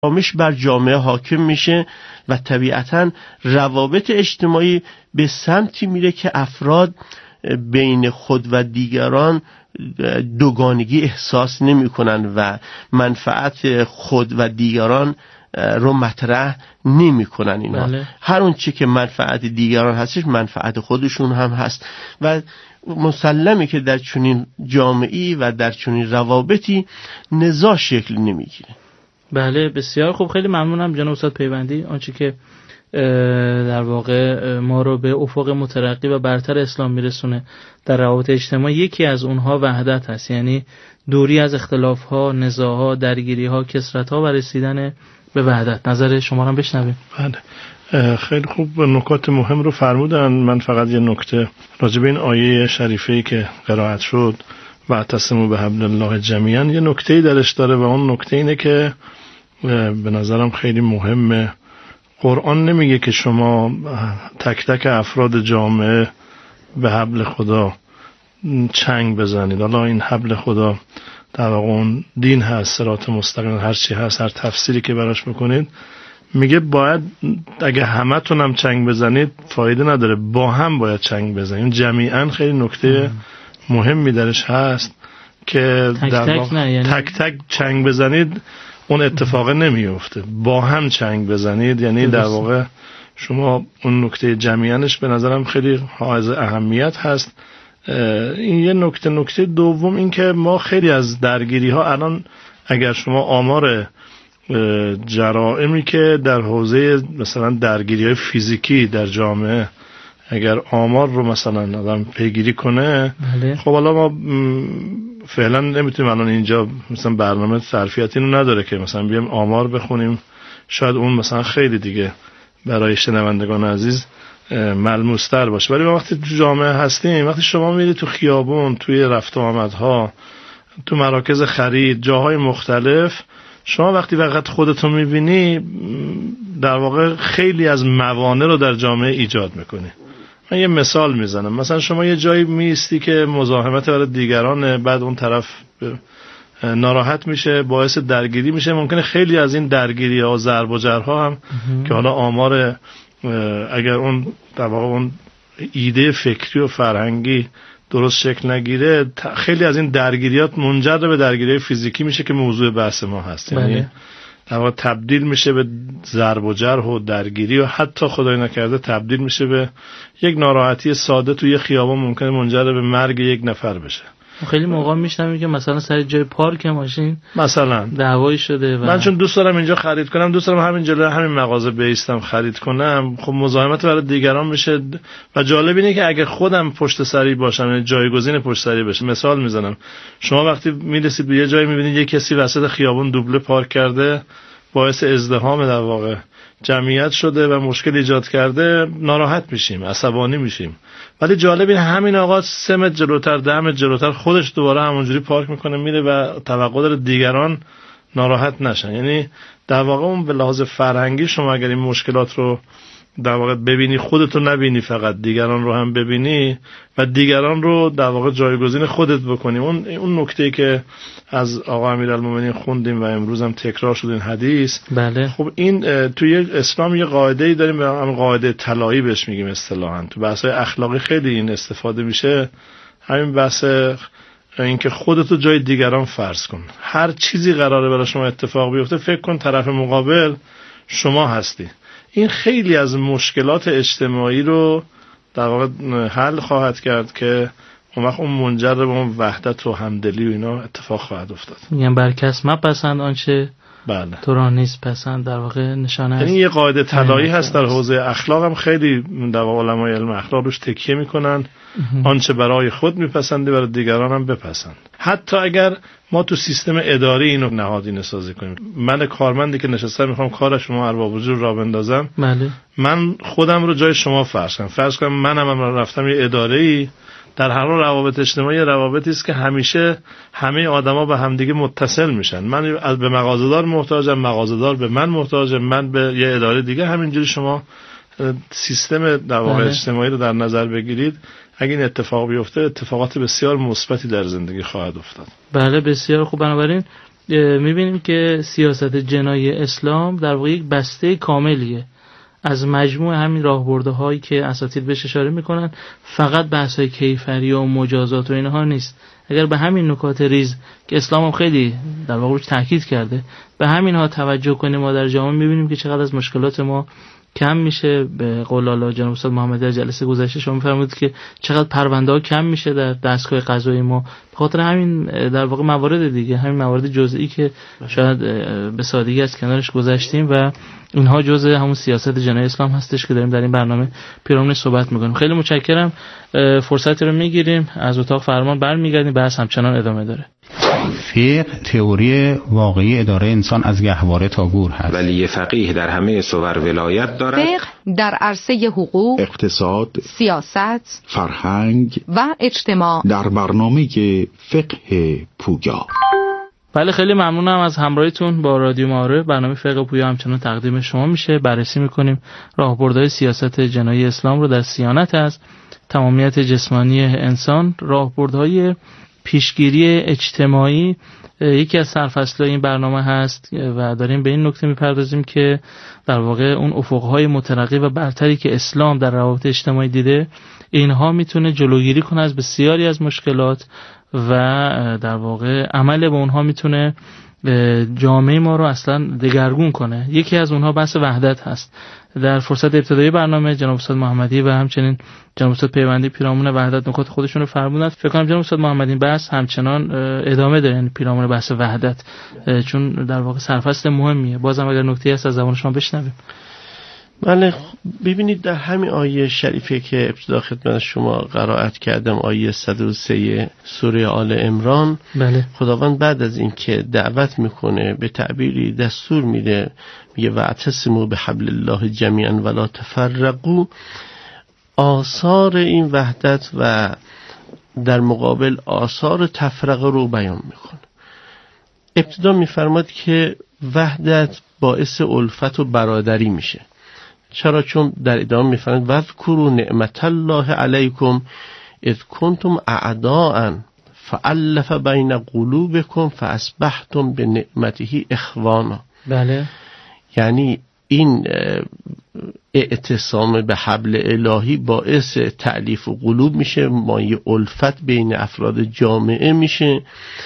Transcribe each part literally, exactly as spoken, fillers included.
آرامش بر جامعه حاکم میشه و طبیعتاً روابط اجتماعی به سمتی میره که افراد بین خود و دیگران دوگانگی احساس نمی کنن و منفعت خود و دیگران رو مطرح نمی کنن اینا. بله. هر اون چی که منفعت دیگران هستش منفعت خودشون هم هست و مسلمه که در چنین جامعه‌ای و در چنین روابطی نزاع شکل نمیگیره. بله بسیار خوب، خیلی ممنونم جناب استاد پیوندی. آنچه که در واقع ما رو به افق مترقی و برتر اسلام میرسونه در روابط اجتماعی، یکی از اونها وحدت هست، یعنی دوری از اختلاف‌ها، نزاع‌ها، درگیری‌ها، کثرت‌ها و رسیدن به وحدت. نظر شما رو بشنویم. بله خیلی خوب، نکات مهم رو فرمودن. من فقط یه نکته راجع به این آیه شریفه‌ای که قرائت شد واعتصموا بحبل الله جمیعا، یه نکته‌ای درش داره و اون نکته اینه که به نظرم خیلی مهمه. قرآن نمیگه که شما تک تک افراد جامعه به حبل خدا چنگ بزنید. حالا این حبل خدا در واقع اون دین هست، صراط مستقیم، هر چی هست، هر تفسیری که براش بکنید، میگه باید اگه همه تونم چنگ بزنید فایده نداره، با هم باید چنگ بزنید. جمیعاً خیلی نکته مهمی درش هست که تک در تک, واقع یعنی... تک تک چنگ بزنید اون اتفاق نمیفته، با هم چنگ بزنید. یعنی در واقع شما اون نکته جمعیانش به نظرم خیلی حائز اهمیت هست. این یه نکته. نکته دوم این که ما خیلی از درگیری ها الان اگر شما آمار جرائمی که در حوزه مثلا درگیری های فیزیکی در جامعه اگر آمار رو مثلا آدم پیگیری کنه، بله. خب حالا ما فعلا نمیتونیم الان اینجا مثلا برنامه ظرفیتی اینو نداره که مثلا بیام آمار بخونیم، شاید اون مثلا خیلی دیگه برای شنوندگان عزیز ملموس‌تر باشه. ولی وقتی تو جامعه هستیم، وقتی شما میری تو خیابون، توی رفت و آمدها، تو مراکز خرید، جاهای مختلف، شما وقتی فقط خودتو میبینی در واقع خیلی از موانع رو در جامعه ایجاد میکنی. من یه مثال میزنم. مثلا شما یه جایی میستی که مزاحمت برای دیگرانه، بعد اون طرف ناراحت میشه، باعث درگیری میشه. ممکنه خیلی از این درگیری ها و ضرب و جرها هم که حالا آمار اگر اون در واقع اون ایده فکری و فرهنگی درست شکل نگیره، خیلی از این درگیریات منجر به درگیری فیزیکی میشه که موضوع بحث ما هست. یعنی بله. در واقع تبدیل میشه به ضرب و جرح و درگیری و حتی خدای نکرده تبدیل میشه به یک ناراحتی ساده توی خیابان، ممکنه منجر به مرگ یک نفر بشه. خیلی موقع میشنم که مثلا سر جای پارک ماشین مثلا دعوایی شده و من چون دوست دارم اینجا خرید کنم، دوست دارم همین جلوی همین مغازه بیستم خرید کنم، خب مزاحمت برای دیگران میشه. و جالب اینه که اگه خودم پشت سری باشم، یعنی جایگزین پشت سری بشه. مثال میزنم، شما وقتی میرسید به یه جایی میبینید یه کسی وسط خیابون دوبله پارک کرده، باعث ازدحام در واقع جمعیت شده و مشکل ایجاد کرده، ناراحت میشیم، عصبانی میشیم. ولی جالب این همین آقا سه متر جلوتر، ده متر جلوتر خودش دوباره همونجوری پارک میکنه میره و توقع داره دیگران ناراحت نشن. یعنی در واقع اون به لحاظ فرهنگی شما اگر این مشکلات رو در واقع ببینی، خودت رو نبینی، فقط دیگران رو هم ببینی و دیگران رو در واقع جایگزین خودت بکنی. اون اون نکته‌ای که از آقا امیرالمومنین خوندیم و امروز هم تکرار شد این حدیث، بله. خب این توی اسلام یه قاعده‌ای داریم به نام قاعده طلایی بهش میگیم اصطلاحاً. تو بحث‌های اخلاقی خیلی این استفاده میشه. همین بحث اینکه خودت رو جای دیگران فرض کن. هر چیزی قراره برای شما اتفاق بیفته، فکر کن طرف مقابل شما هستی. این خیلی از مشکلات اجتماعی رو در واقع حل خواهد کرد که اون وقت اون منجر به اون وحدت و همدلی و اینا اتفاق خواهد افتاد. میگن بر کس مپسند آنچه بله تو را نیست پسند، در واقع نشانه است. یعنی یه قاعده طلایی هست در حوزه اخلاق، هم خیلی در واقع علمای علم اخلاق روش تکیه میکنن. آنچه برای خود میپسندی برای دیگران هم بپسند. حتی اگر ما تو سیستم اداری اینو نهادینه سازی کنیم، من کارمندی که نشستم میخوام کار شما ارباب وجود را بندازم، بله. من خودم رو جای شما فرض کنم. فرض کنم منم هم رفتم یه اداره‌ای، در هر روابط اجتماعی روابطی است که همیشه همه آدما به همدیگه متصل میشن. من به مغازه‌دار محتاجم، مغازه‌دار به من محتاجه، من به یه اداره دیگه. همینجوری شما سیستم در واقع اجتماعی رو در نظر بگیرید، اگه این اتفاق بیفته اتفاقات بسیار مثبتی در زندگی خواهد افتاد. بله بسیار خوب. بنابراین میبینیم که سیاست جنایی اسلام در واقع یک بسته کاملیه از مجموع همین راهبرده هایی که اساتید بهش اشاره میکنن. فقط بحث های کیفری و مجازات و اینها نیست. اگر به همین نکات ریز که اسلام هم خیلی در واقع روش تاکید کرده به همین ها توجه کنیم، ما در جامعه میبینیم که چقدر از مشکلات ما کم میشه. به قول الله جناب استاد محمدی در جلسه گذشته شما میفرمودید که چقدر پرونده ها کم میشه در دستگاه قضایی ما، به خاطر همین در واقع موارد دیگه، همین موارد جزئی که شاید به سادگی از کنارش گذشتیم و اینها جزء همون سیاست جنایی اسلام هستش که داریم در این برنامه پیرامونش صحبت میکنیم. خیلی متشکرم. فرصتی رو میگیریم از اتاق فرمان برمیگردیم، بحث همچنان ادامه داره. فقه تئوری واقعی اداره انسان از گهواره تا گور هست. ولی فقیه در همه صور ولایت دارد. فقه در عرصه حقوق، اقتصاد، سیاست، فرهنگ و اجتماع در برنامه فقه پویا. بله، خیلی ممنونم از همراهیتون با رادیو معارف. برنامه فقه پویا همچنان تقدیم شما میشه. بررسی میکنیم راهبردهای سیاست جنایی اسلام رو در صیانت از تمامیت جسمانی انسان. راهبردهای پیشگیری اجتماعی یکی از سرفصل‌های این برنامه هست و داریم به این نکته میپردازیم که در واقع اون افقهای مترقی و برتری که اسلام در روابط اجتماعی دیده، اینها میتونه جلوگیری کنه از بسیاری از مشکلات و در واقع عمل به اونها میتونه جامعه ما رو اصلا دگرگون کنه. یکی از اونها بحث وحدت هست. در فرصت ابتدایی برنامه جناب استاد محمدی و همچنین جناب استاد پیوندی پیرامون وحدت نکات خودشون رو فرمودن. فکر کنم جناب استاد محمدی بحث همچنان ادامه داره، یعنی پیرامون بحث وحدت، چون در واقع سرفصل مهمیه. بازم اگر نکته‌ای هست از زبان شما بشنویم. بله، ببینید در همین آیه شریفه که ابتدا خدمت شما قرائت کردم، آیه صد و سه سوره آل عمران، بله. خداوند بعد از این که دعوت میکنه به تعبیری دستور میده، میگه واعتصموا بحبل الله جمیعا ولا تفرقوا، آثار این وحدت و در مقابل آثار تفرقه رو بیان میکنه. ابتدا میفرماد که وحدت باعث الفت و برادری میشه. چرا؟ چون در ادامه میفرماید واذکروا نعمت الله علیکم اذ کنتم اعداء فالف بین قلوبکم فاصبحتم بنعمته اخوانا. بله، یعنی این اعتصام به حبل الهی باعث تألیف و قلوب میشه، مایه الفت بین افراد جامعه میشه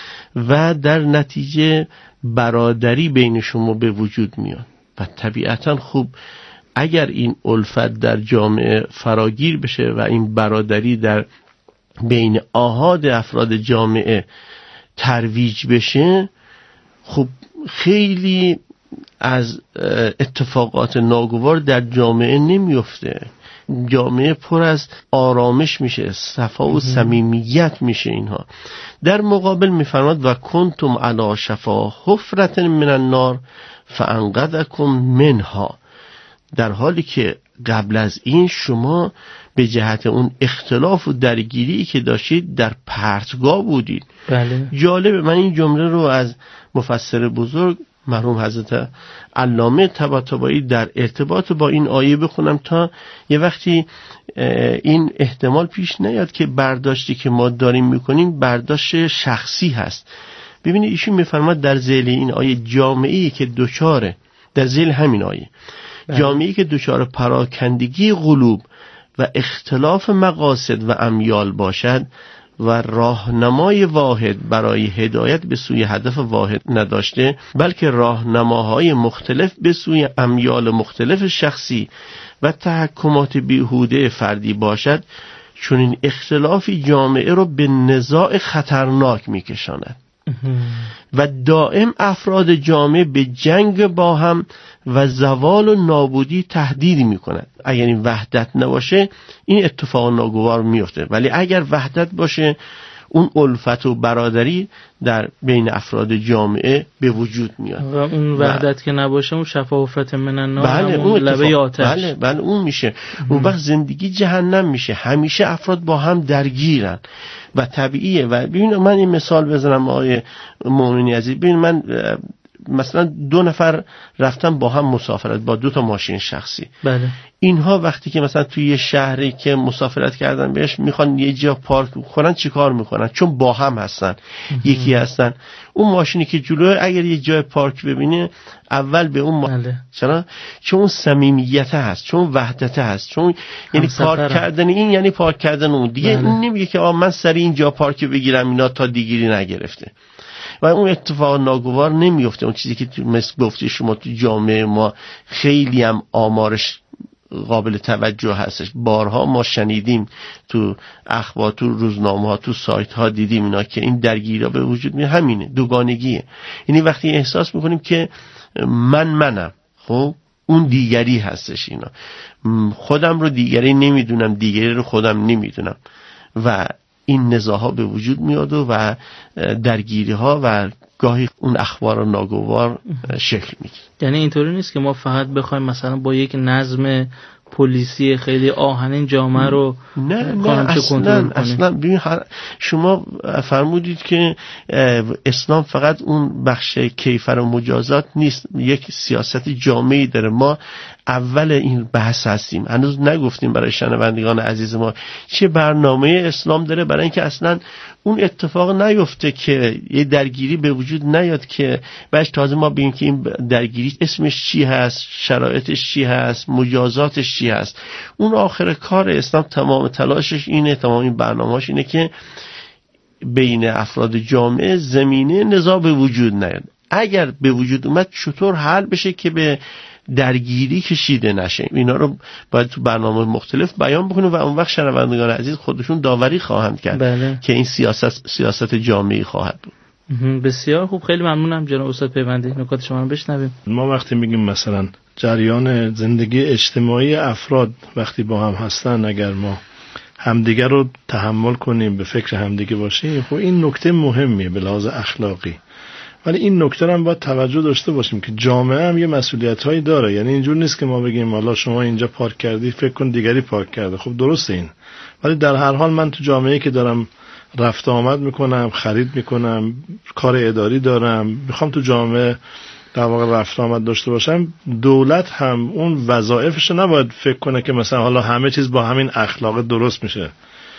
و در نتیجه برادری بین شما به وجود میاد. و طبیعتا خوب اگر این الفت در جامعه فراگیر بشه و این برادری در بین آحاد افراد جامعه ترویج بشه، خب خیلی از اتفاقات ناگوار در جامعه نمیفته. جامعه پر از آرامش میشه، صفا و صمیمیت میشه. اینها در مقابل میفرماد و کنتم علی شفا حفرة من النار فانقذکم منها، در حالی که قبل از این شما به جهت اون اختلاف و درگیری که داشتید در پرتگاه بودید. بله. جالبه، من این جمله رو از مفسر بزرگ مرحوم حضرت علامه طباطبایی در ارتباط با این آیه بخونم تا یه وقتی این احتمال پیش نیاد که برداشتی که ما داریم میکنیم برداشت شخصی هست. ببینید ایشون میفرماد در ذیل این آیه جامعه‌ای که دوچاره، در ذیل همین آیه جامعه‌ای که دچار پراکندگی قلوب و اختلاف مقاصد و امیال باشد و راهنمای واحد برای هدایت به سوی هدف واحد نداشته، بلکه راهنماهای مختلف به سوی امیال مختلف شخصی و تحکمات بیهوده فردی باشد، چون این اختلافی جامعه را به نزاع خطرناک می‌کشاند و دائم افراد جامعه به جنگ با هم و زوال و نابودی تهدید می کند. اگر این وحدت نباشه این اتفاق ناگوار میفته، ولی اگر وحدت باشه اون الفت و برادری در بین افراد جامعه به وجود میاد. و اون وحدت و... که نباشه اون شفا حفرة من النار، بله، اون لبه آتش. بله بله اون میشه. اون وقت زندگی جهنم میشه. همیشه افراد با هم درگیرن و طبیعیه. و ببین من این مثال بزنم آقای مومنی عزیز، ببین من مثلا دو نفر رفتن با هم مسافرت با دو تا ماشین شخصی. بله. اینها وقتی که مثلا توی یه شهری که مسافرت کردن بهش میخوان یه جا پارک کنن، چی کار میکنن؟ چون با هم هستن، یکی هستن، اون ماشینی که جلوه اگر یه جای پارک ببینه اول به اون ما... بله. چرا؟ چون اون صمیمیت هست، چون وحدت هست، چون یعنی پارک کردن این یعنی پارک کردن اون دیگه. بله. این نمیگه که آ من سری اینجا پارک بگیرم اینا تا دیگری نگرفته و اون اتفاق ناگوار نمیفته. اون چیزی که مثل گفتی شما تو جامعه ما خیلی هم آمارش قابل توجه هستش، بارها ما شنیدیم تو اخبار، تو روزنامه ها، تو سایت ها دیدیم اینا که این درگیری به وجود میاد. همینه، دوگانگیه. یعنی وقتی احساس میکنیم که من منم، خب اون دیگری هستش، اینا خودم رو دیگری نمیدونم، دیگری رو خودم نمیدونم و این نزاع‌ها به وجود میاد و درگیری ها و گاهی اون اخبار ناگوار شکل میگیره. یعنی اینطوری نیست که ما فقط بخوایم مثلا با یک نظم پلیسی خیلی آهنین جامعه رو نه نه اصلا اصلا ببین شما فرمودید که اسلام فقط اون بخش کیفر و مجازات نیست، یک سیاست جامعی داره. ما اول این بحث هستیم، هنوز نگفتیم برای شنوندگان عزیز ما چه برنامه اسلام داره برای اینکه اصلا اون اتفاق نیفته که یه درگیری به وجود نیاد که بعد تازه ما ببینیم که این درگیری اسمش چی هست، شرایطش چی هست، مجازاتش چی هست. اون آخر کار اسلام تمام تلاشش اینه، تمام این برنامه‌اش اینه که بین افراد جامعه زمینه نزاع به وجود نیاد. اگر به وجود اومد چطور حل بشه که به درگیری کشیده نشه. اینا رو باید تو برنامه مختلف بیان بکنیم و اون وقت شنوندگان عزیز خودشون داوری خواهند کرد. بله. که این سیاست سیاست جامعی خواهد بود. بسیار خوب، خیلی ممنونم جناب استاد پیوندی، نکات شما رو بشنویم. ما وقتی میگیم مثلا جریان زندگی اجتماعی افراد وقتی با هم هستن، اگر ما همدیگر رو تحمل کنیم، به فکر همدیگه باشیم، خب این نکته مهمیه به لحاظ اخلاقی. ولی این نکته هم باید توجه داشته باشیم که جامعه هم یه مسئولیت‌هایی داره. یعنی اینجور نیست که ما بگیم حالا شما اینجا پارک کردی فکر کن دیگری پارک کرده. خب درسته این، ولی در هر حال من تو جامعه‌ای که دارم رفت آمد میکنم، خرید میکنم، کار اداری دارم، میخوام تو جامعه در واقع رفت آمد داشته باشم، دولت هم اون وظایفش نباید فکر کنه که مثلا حالا همه چیز با همین اخلاق درست میشه.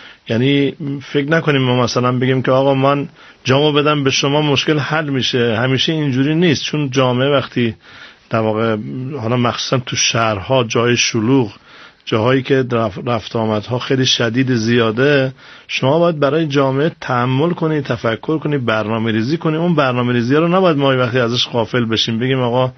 یعنی فکر نکنیم ما مثلا بگیم که آقا من جامو بدم به شما مشکل حل میشه. همیشه اینجوری نیست، چون جامعه وقتی در واقع حالا مخصوصا تو شهرها، جای شلوغ، جاهایی که رفت آمدها خیلی شدید زیاده، شما باید برای جامعه تأمل کنید، تفکر کنید، برنامه ریزی کنید. اون برنامه ریزی رو نباید ما وقتی ازش غافل بشیم بگیم آقا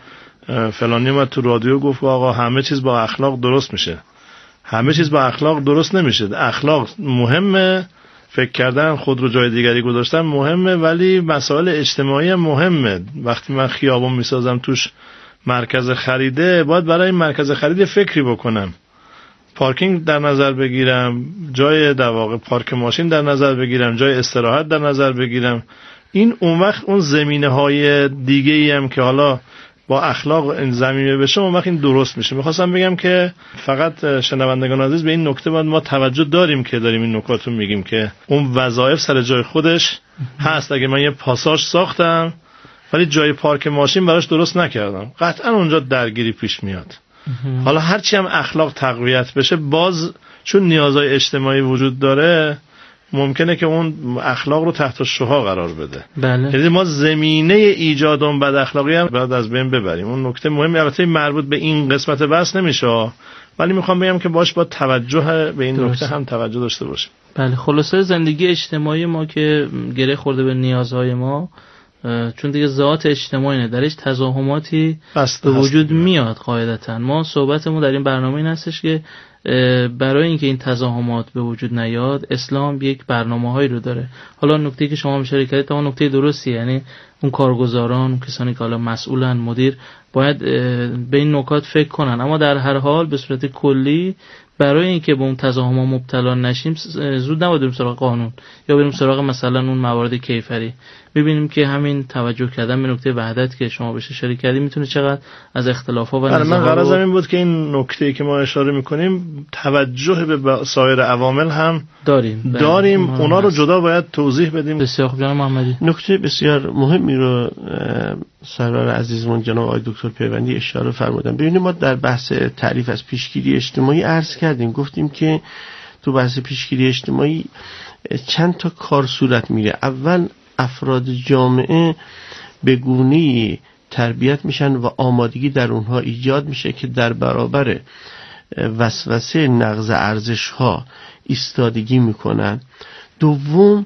فلانی اومد تو رادیو گفت آقا همه چیز با اخلاق درست میشه. همه چیز با اخلاق درست نمیشه. اخلاق مهمه، فکر کردن، خود رو جای دیگری گذاشتن مهمه، ولی مسائل اجتماعی مهمه. وقتی من خیابون میسازم توش مرکز خریده، باید برای مرکز خرید فکری بکنم، پارکینگ در نظر بگیرم، جای در واقع پارک ماشین در نظر بگیرم، جای استراحت در نظر بگیرم. این اون وقت اون زمینه‌های دیگه‌ای هم که حالا با اخلاق این زمینه بشه اون وقت این درست میشه. میخواستم بگم که فقط شنوندگان عزیز به این نکته باید ما توجه داریم که داریم این نکات رو میگیم که اون وظایف سر جای خودش هست. اگه من یه پاساژ ساختم ولی جای پارک ماشین براش درست نکردم، قطعا اونجا درگیری پیش میاد. حالا هرچی هم اخلاق تقویت بشه، باز چون نیازهای اجتماعی وجود داره ممکنه که اون اخلاق رو تحت شعاع قرار بده. بله. یعنی ما زمینه ایجاد اون بد اخلاقی هم باید از بین ببریم. اون نکته مهمی، البته مربوط به این قسمت بحث نمیشه، ولی میخوام بگم که باش با توجه به این درست. نکته هم توجه داشته باشیم. بله، خلاصه زندگی اجتماعی ما که گره خورده به نیازهای ما، چون دیگه ذات اجتماعی نه، درش تزاحماتی به وجود میاد قاعدتا. ما صحبتمون در این برنامه این هستش که برای اینکه این تزاحمات به وجود نیاد، اسلام یک برنامه‌هایی رو داره. حالا نکته‌ای که شما اشاره کردید تا نکته درستیه، یعنی اون کارگزاران، اون کسانی که حالا مسئولن، مدیر، باید به این نکات فکر کنن. اما در هر حال به صورت کلی برای اینکه به اون تزاحم‌ها مبتلا نشیم، زود نباید بریم سراغ قانون یا بریم سراغ مثلا اون موارد کیفری. ببینیم که همین توجه کردن به نکته وحدت که شما بهش اشاره کردید میتونه چقدر از اختلاف‌ها و نزاعات. من غرضم رو... این بود که این نکته‌ای که ما اشاره می‌کنیم توجه به سایر عوامل هم داریم داریم اونا رو جدا باید توضیح بدیم. بسیار خوب جناب محمدی. نکته بسیار مهمی رو سرور عزیزمون جناب آقای دکتر پیوندی اشاره فرمودن. ببینید ما در بحث تعریف از پیشگیری اجتماعی عرض کردیم، گفتیم که تو بحث پیشگیری اجتماعی چند تا کار صورت میره. اول افراد جامعه به گونه‌ای تربیت میشن و آمادگی در اونها ایجاد میشه که در برابر وسوسه نقض ارزش ها ایستادگی میکنن. دوم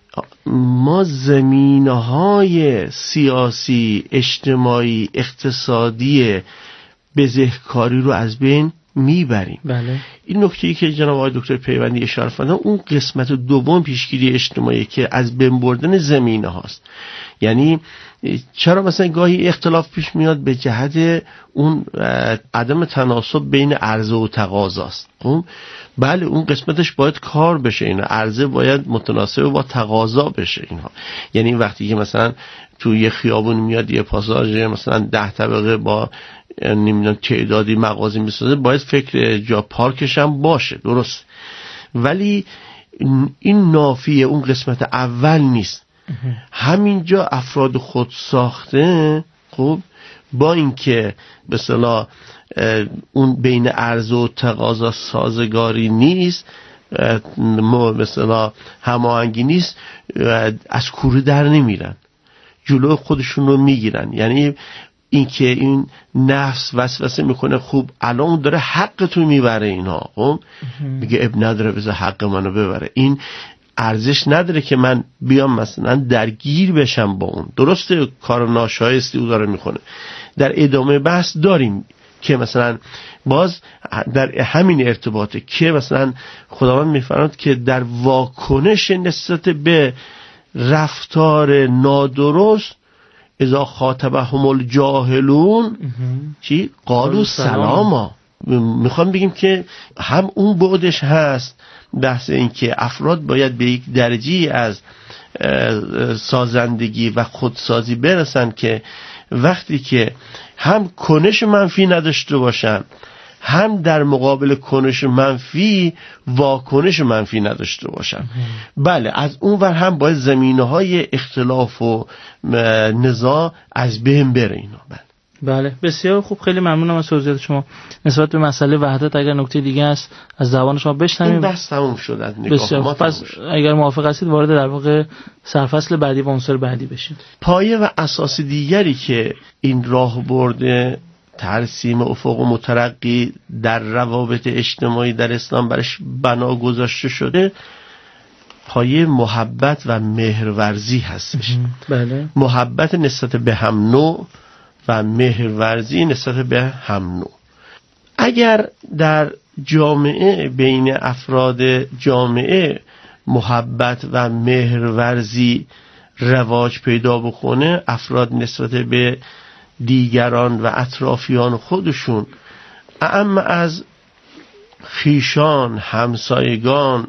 ما زمینه‌های سیاسی، اجتماعی، اقتصادی بزهکاری رو از بین میبریم. بله. این نکته‌ای که جناب آقای دکتر پیوندی اشاره فرمودن اون قسمت دوم پیشگیری اجتماعی که از بین بردن زمینه هاست. یعنی چرا مثلا گاهی اختلاف پیش میاد به جهت اون عدم تناسب بین عرضه و تقاضاست. خب بله اون قسمتش باید کار بشه، اینا عرضه باید متناسب با تقاضا بشه اینها. یعنی وقتی که مثلا توی یه خیابون میاد یه پاساژ مثلا ده طبقه با نمیدونم تعدادی مغازه میسازه، باید فکر جا پارکش هم باشه، درست، ولی این نافیه اون قسمت اول نیست. همینجا افراد خود ساخته خب با اینکه به اصطلاح اون بین عرضه و تقاضا سازگاری نیست، به اصطلاح هماهنگی نیست، از کوره در نمیرن، جلو خودشون رو میگیرن. یعنی اینکه این نفس وسوسه میکنه خوب الان داره حقتون میبره اینا، خب میگه اب نداره بذار حق منو ببره، این ارزش نداره که من بیام مثلا درگیر بشم با اون. درسته کار ناشایستی او داره میکنه. در ادامه بحث داریم که مثلا باز در همین ارتباطه که مثلا خداوند میفرماید که در واکنش نسبت به رفتار نادرست اذا خاطبهم الجاهلون چی؟ قالوا سلاما. میخوام بگیم که هم اون بعدش هست، بحث این که افراد باید به یک درجه از سازندگی و خودسازی برسن که وقتی که هم کنش منفی نداشته باشن، هم در مقابل کنش منفی واکنش منفی نداشته باشن. بله از اون ور هم باید زمینه‌های اختلاف و نزاع از بین بره اینا. بله بله بسیار خوب، خیلی ممنونم از توضیحات شما نسبت به مسئله وحدت. اگر نکته دیگه است از زبان شما بشنویم. این بحث تموم شد از نگاه ما. پس اگر موافق هستید وارد در واقع سرفصل بعدی و عنصر بعدی بشیم. پایه و اساس دیگری که این راه برده ترسیم افق مترقی در روابط اجتماعی در اسلام برش بنا گذاشته شده پایه محبت و مهرورزی هستش. بله. محبت نسبت به هم نوع و مهرورزی نسبت به هم نوع. اگر در جامعه بین افراد جامعه محبت و مهرورزی رواج پیدا بکنه، افراد نسبت به دیگران و اطرافیان خودشون اما از خیشان، همسایگان،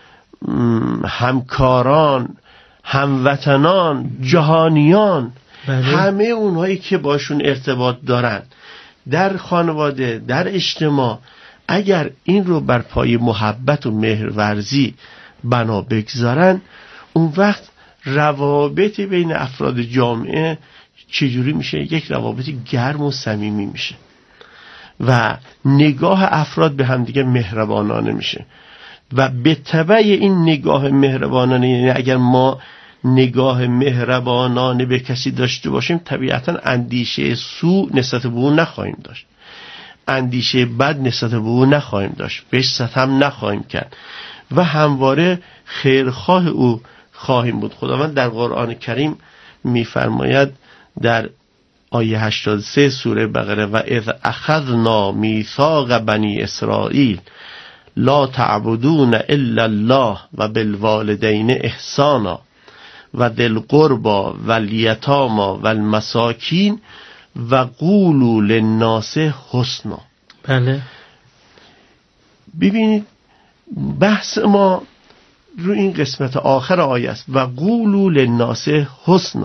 همکاران، هموطنان، جهانیان، بله. همه اونهایی که باشون ارتباط دارن در خانواده، در اجتماع، اگر این رو بر پای محبت و مهرورزی بنا بگذارن، اون وقت روابط بین افراد جامعه چجوری میشه؟ یک روابط گرم و صمیمی میشه و نگاه افراد به همدیگه مهربانانه میشه و به تبع این نگاه مهربانانه، یعنی اگر ما نگاه مهربانانه به کسی داشته باشیم طبیعتا اندیشه سوء نسبت به او نخواهیم داشت، اندیشه بد نسبت به او نخواهیم داشت، بهش ستم نخواهیم کرد و همواره خیرخواه او خواهیم بود. خداوند در قرآن کریم میفرماید در آیه هشتاد و سه سوره بقره و اذ اخذنا میثاق بنی اسرائیل لا تعبدون الا الله و بالوالدین احسانا و ذی القربى والیتامی والمساکین و قولوا للناس حسنا. بله. ببینید بحث ما رو این قسمت آخر آیه است و قولوا للناس حسنا.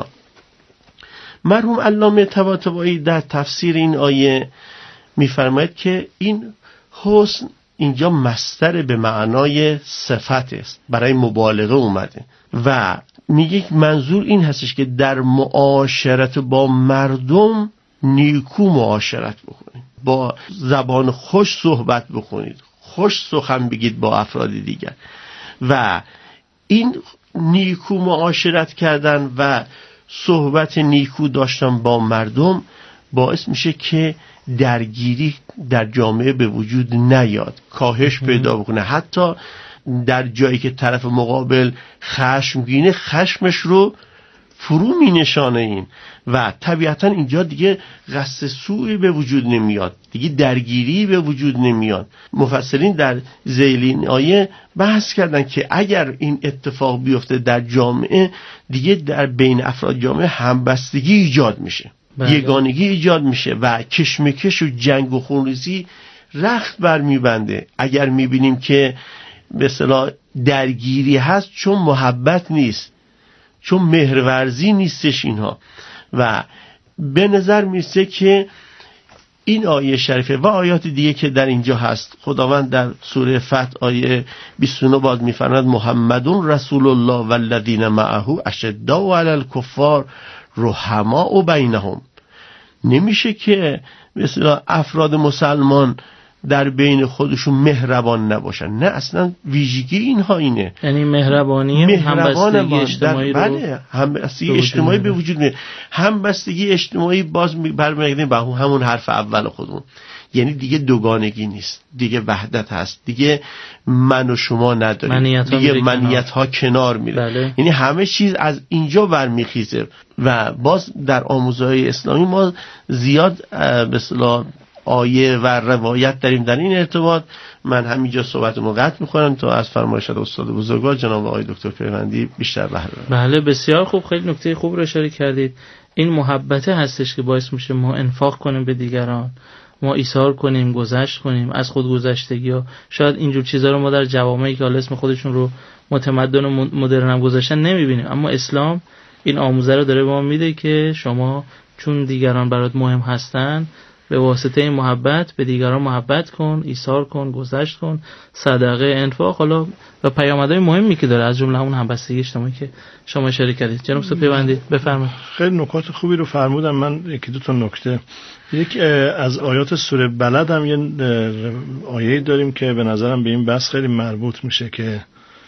مرحوم علامه طباطبایی در تفسیر این آیه می‌فرماید که این حسن اینجا مصدر به معنای صفت است، برای مبالغه اومده و میگه منظور این هستش که در معاشرت با مردم نیکو معاشرت بکنید، با زبان خوش صحبت بکنید، خوش سخن بگید با افراد دیگر. و این نیکو معاشرت کردن و صحبت نیکو داشتن با مردم باعث میشه که درگیری در جامعه به وجود نیاد، کاهش پیدا بکنه. حتی در جایی که طرف مقابل خشمگینه خشمش رو فرو می نشانه این و طبیعتا اینجا دیگه قصد سوءی به وجود نمیاد، دیگه درگیری به وجود نمیاد. مفسرین در ذیل این آیه بحث کردن که اگر این اتفاق بیفته در جامعه، دیگه در بین افراد جامعه همبستگی ایجاد میشه، بله. یگانگی ایجاد میشه و کشمکش و جنگ و خونریزی رخت برمیبنده. اگر میبینیم که به اصطلاح درگیری هست چون محبت نیست، چون مهرورزی نیستش اینها. و به نظر میرسه که این آیه شریفه و آیات دیگه که در اینجا هست، خداوند در سوره فتح آیه بیست و نه باز میفرماید محمدون رسول الله والذین معه اشداء علی الکفار رحماء بینهم. نمیشه که مثلا افراد مسلمان در بین خودشون مهربان نباشن، نه اصلا ویژگی اینها اینه، یعنی مهربانی همبستگی اجتماعی رو بله همبستگی اجتماعی به وجود میاد. همبستگی اجتماعی باز برمیگردیم به همون حرف اول خودمون، یعنی دیگه دوگانگی نیست، دیگه وحدت هست، دیگه من و شما نداریم، دیگه منیت ها کنار میره، بله. یعنی همه چیز از اینجا برمیخیزه. و باز در آموزهای اسلامی ما زیاد به اصطلاح آیه و روایت داریم در این ارتباط. من همینجا صحبتمو قطع می‌کنم تا از فرمایشات استاد بزرگوار جناب آقای دکتر پیوندی بیشتر بهره ببرم. بله بسیار خوب، خیلی نکته خوب رو اشاره کردید. این محبته هستش که باعث میشه ما انفاق کنیم به دیگران، ما ایثار کنیم، گذشت کنیم از خودگذشتگی‌ها. شاید اینجور چیزا رو ما در جوامعی که حالا اسم خودشون رو متمدن و مدرن هم گذاشتن نمی‌بینیم، اما اسلام این آموزه رو داره به ما میده که شما چون دیگران برات مهم هستن به واسطه این محبت به دیگران محبت کن، ایثار کن، گذشت کن، صدقه، انفاق، حالا و پیامدهای مهمی که داره، از جمله همون همبستگی اجتماعی که شما اشاره کردید. جناب استاد پیوندی بفرمایید. خیلی نکات خوبی رو فرمودن. من یکی دو تا نکته، یک از آیات سوره بلد هم یه آیه‌ای داریم که به نظرم به این بحث خیلی مربوط میشه که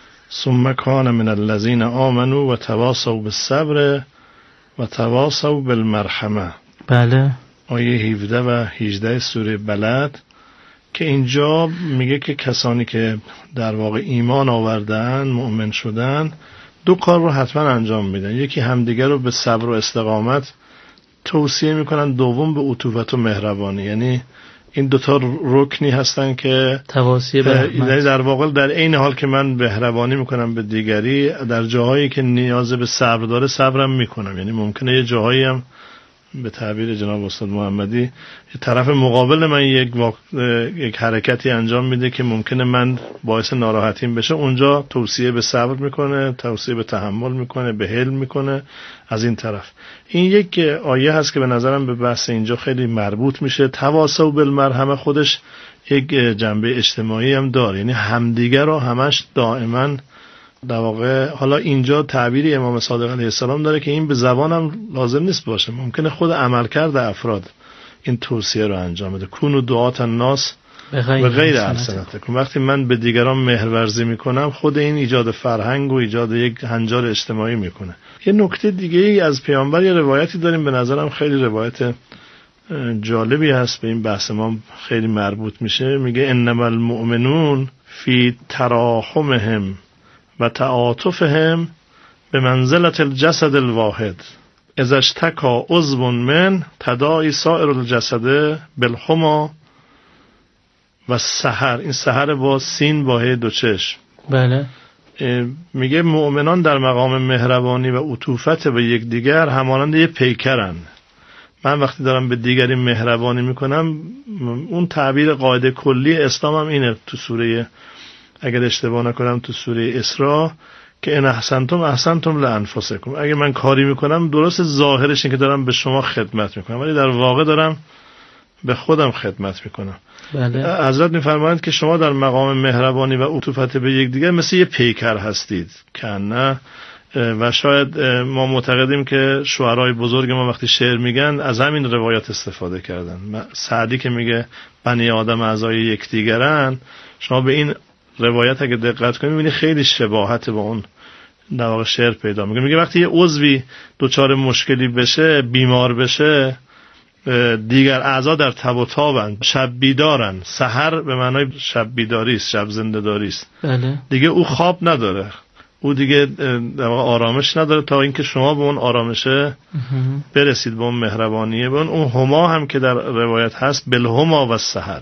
ثم کان من الذین آمنوا و تواصوا بالصبر و تواصوا بالمرحمه. بله. آیه هفده و هجده سوره بلد که اینجا میگه که کسانی که در واقع ایمان آوردن، مؤمن شدن، دو کار رو حتما انجام میدن. یکی همدیگر رو به صبر و استقامت توصیه میکنن، دوم به عطوفت و مهربانی. یعنی این دوتا رکنی هستن که تواصیه به رحمت. در واقع در این حال که من مهربانی میکنم به دیگری، در جاهایی که نیاز به صبر داره صبرم میکنم. یعنی ممکنه یه جاهایی هم به تعبیر جناب استاد محمدی یه طرف مقابل من یک واق... یک حرکتی انجام میده که ممکنه من باعث ناراحتیم بشه، اونجا توصیه به صبر میکنه، توصیه به تحمل میکنه، به حلم میکنه. از این طرف این یک آیه هست که به نظرم به بحث اینجا خیلی مربوط میشه. تواصوا بالمرحمه خودش یک جنبه اجتماعی هم داره، یعنی همدیگر رو همش دائما در واقع، حالا اینجا تعبیری امام صادق علیه السلام داره که این به زبان هم لازم نیست باشه، ممکنه خود عملکرد افراد این توصیه رو انجام بده. کونوا دعاة الناس به غیر السنتکم. وقتی من به دیگران مهرورزی میکنم، خود این ایجاد فرهنگ و ایجاد یک هنجار اجتماعی میکنه. یه نکته دیگه ای از پیامبر، یه روایتی داریم به نظرم خیلی روایت جالبی هست، به این بحث ما خیلی مربوط میشه. میگه انما المؤمنون فی تراحمهم و تعاطفهم به منزلت الجسد الواحد اذا اشتکا عضو من تداعی سائر الجسد بالحمى و سحر. این سحر با سین با هی دو چشم. بله. میگه مؤمنان در مقام مهربانی و عطوفت به یک دیگر همانند یه پیکرن. من وقتی دارم به دیگری مهربانی میکنم، اون تعبیر قاعده کلی اسلام هم اینه، تو سوره اگر اشتباه نکنم تو سوره اسراء که ان احسنتم احسنتم لانفسکم، اگه من کاری میکنم درست ظاهرش اینه که دارم به شما خدمت میکنم ولی در واقع دارم به خودم خدمت میکنم. بله. حضرت میفرمایند که شما در مقام مهربانی و عطوفت به یکدیگر مثل یه پیکر هستید که نه، و شاید ما معتقدیم که شعرای بزرگ ما وقتی شعر میگن از همین روایات استفاده کردن. سعدی که میگه بنی آدم اعضای یکدیگرن، شما به این روایت اگه دقت کنید میبینید خیلی شباهت با اون در واقع شعر پیدا میکنه. میگه وقتی یه عضوی دچار مشکلی بشه، بیمار بشه، دیگر اعضا در تب و تابن، شب بیدارن. سحر به معنای شب بیداری است، شب زنده داری است. بله. دیگه او خواب نداره، او دیگه در واقع آرامش نداره تا اینکه شما به اون آرامشه برسید، به اون مهربانیه، به اون اون هما هم که در روایت هست بالهما و السحر،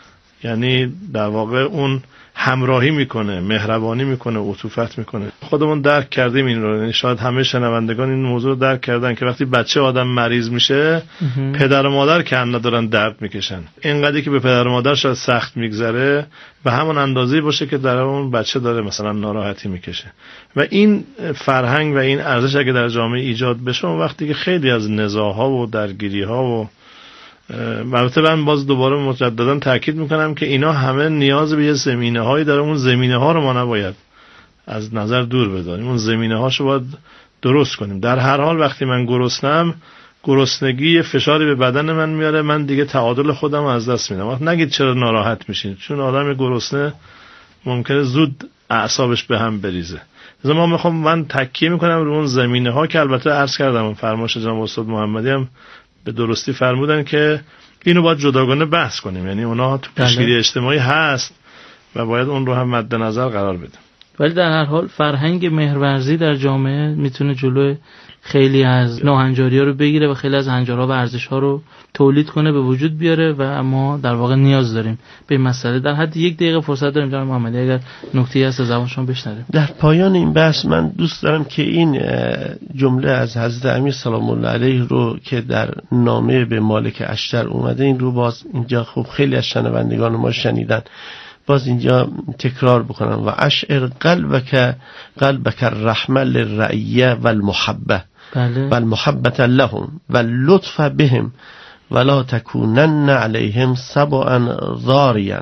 یعنی در واقع اون همراهی میکنه، مهربانی میکنه، عطوفت میکنه. خودمون درک کردیم این رو، یعنی شاید همه شنوندگان این موضوع رو درک کردن که وقتی بچه آدم مریض میشه پدر و مادر که هم ندارن درد میکشن، اینقدری که به پدر و مادر شاید سخت میگذره به همون اندازه‌ای باشه که در اون بچه داره مثلا ناراحتی میکشه. و این فرهنگ و این ارزش اگه در جامعه ایجاد بشه، اون وقتی که خیلی از نزاع‌ها و درگیری‌ها و البته من باز دوباره مجددا تاکید میکنم که اینا همه نیاز به یه زمینه هایی داره. اون زمینه ها رو ما نباید از نظر دور بداریم، اون زمینه هاشو باید درست کنیم. در هر حال وقتی من گرسنم، گرسنگی فشاری به بدن من میاره، من دیگه تعادل خودم از دست میدم. وقت نگید چرا ناراحت میشین، چون آدم گرسنه ممکنه زود اعصابش به هم بریزه. مثلا ما میخوام من تکیه میکنم رو اون زمینه ها که البته عرض کردم فرمایش جناب استاد محمدی هم به درستی فرمودن که اینو باید جداگانه بحث کنیم، یعنی اونا تو پیشگیری اجتماعی هست و باید اون رو هم مد نظر قرار بدیم. ولی در هر حال فرهنگ مهرورزی در جامعه میتونه جلوی خیلی از ناهنجاری‌ها رو بگیره و خیلی از هنجارها و ارزش‌ها رو تولید کنه، به وجود بیاره و ما در واقع نیاز داریم به این مسئله. در حد یک دقیقه فرصت داریم جناب محمدی، اگر نکته‌ای هست از زبان شما بشنویم. در پایان این بحث من دوست دارم که این جمله از حضرت امیر سلام الله علیه رو که در نامه به مالک اشتر اومده، این رو باز اینجا خوب خیلی از شنوندگان ما شنیدن، باز اینجا تکرار بکنم. و اشعر قلبک قلبک الرحمه للرعیه والمحبه والمحبه لهم واللطف بهم ولا تكونن عليهم سبعا ضاريا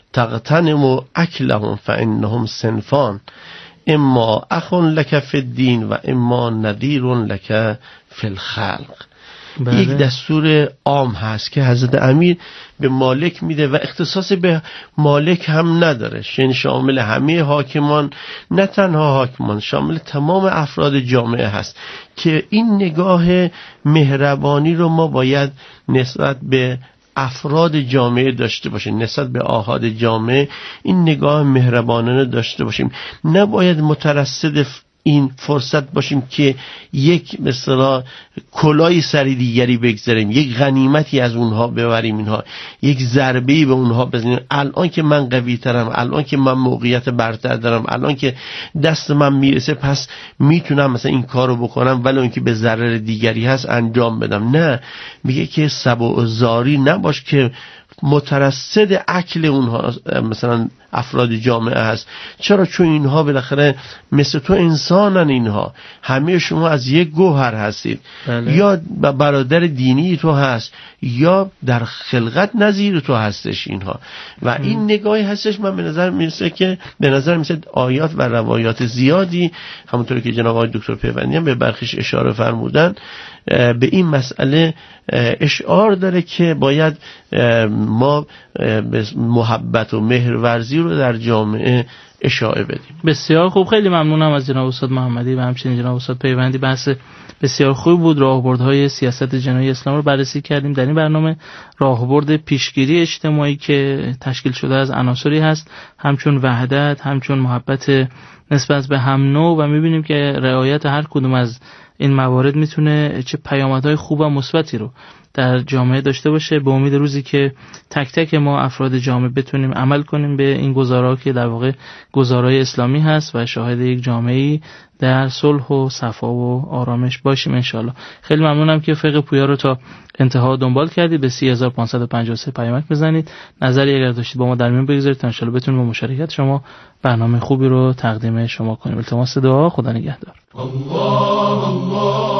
تغتنم اكلهم فانهم صنفان اما اخ لك في الدين و اما نذير لك في الخلق. بله. یک دستور عام هست که حضرت امیر به مالک میده و اختصاص به مالک هم نداره، یعنی شامل همه حاکمان، نه تنها حاکمان، شامل تمام افراد جامعه هست که این نگاه مهربانی رو ما باید نسبت به افراد جامعه داشته باشیم، نسبت به آحاد جامعه این نگاه مهربانانه داشته باشیم. نباید مترصد این فرصت باشیم که یک مثلا کلای سری دیگری بگذاریم، یک غنیمتی از اونها ببریم، اینها یک ضربه‌ای به اونها بزنیم. الان که من قوی ترم، الان که من موقعیت برتر دارم، الان که دست من میرسه پس میتونم مثلا این کارو بکنم، ولی اون که به ضرر دیگری هست انجام بدم. نه، میگه که سبع زاری نباش که مترصد اکل اونها مثلا افراد جامعه هست. چرا؟ چون اینها بالاخره مثل تو انسانن، اینها همه شما از یک گوهر هستید. بله. یا برادر دینی تو هست یا در خلقت نظیر تو هستش اینها. و ام. این نگاهی هستش من به نظر میرسه که به نظر میرسه آیات و روایات زیادی همونطور که جناب آقای دکتر پیوندی هم به برخیش اشاره فرمودن به این مسئله اشعار داره که باید ما محبت و مهرورزی رو در جامعه اشاعه بدیم. بسیار خوب، خیلی ممنونم از جناب استاد محمدی و همچنین جناب استاد پیوندی. بحث بسیار خوب بود. راهبردهای سیاست جنایی اسلام رو بررسی کردیم در این برنامه. راهبرد پیشگیری اجتماعی که تشکیل شده از عناصری هست همچون وحدت، همچون محبت نسبت به هم نوع، و می‌بینیم که رعایت هر کدوم از این موارد میتونه چه پیامدهای خوب و مثبتی رو در جامعه داشته باشه. به امید روزی که تک تک ما افراد جامعه بتونیم عمل کنیم به این گزاره‌ها که در واقع گزارای اسلامی هست و شاهد یک جامعه‌ای در صلح و صفا و آرامش باشیم انشالله. خیلی ممنونم که فقه پویا رو تا انتها دنبال کردید. به سی هزار و پانصد و پنجاه و سه پیامک بزنید، نظری اگر داشتید با ما در میون بگذارید تا انشالله بتونیم با مشارکت شما برنامه خوبی رو تقدیم شما کنیم. التماس دعا. خدا نگهدار. الله الله